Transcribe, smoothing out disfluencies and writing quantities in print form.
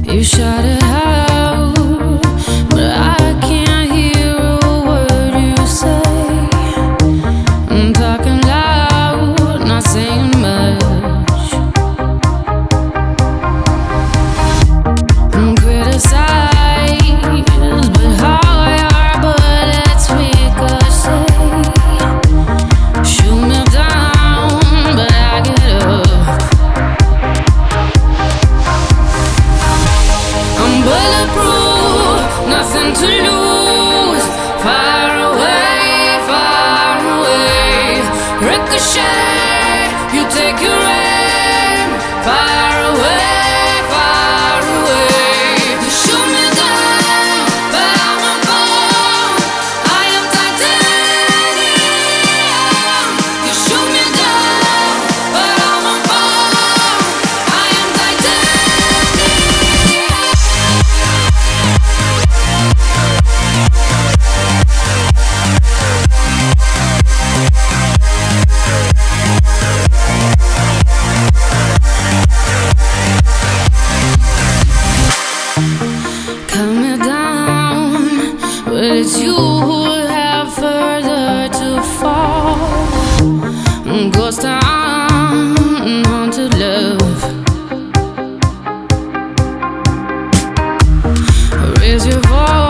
You shout it out, but I can't hear a word you say. I'm talking loud, not saying much. I'm criticized, but how your bullets ricochet. Shoot me down, but I get up. I'm bulletproof, nothing to lose. Far away, ricochet. You take your aim. Far away. You shoot me down, but I won't fall. I am titanium. You shoot me down, but I won't fall. I am titanium. Cut me down, but it's you who have further to fall. Ghost town, haunted love. Raise your voice.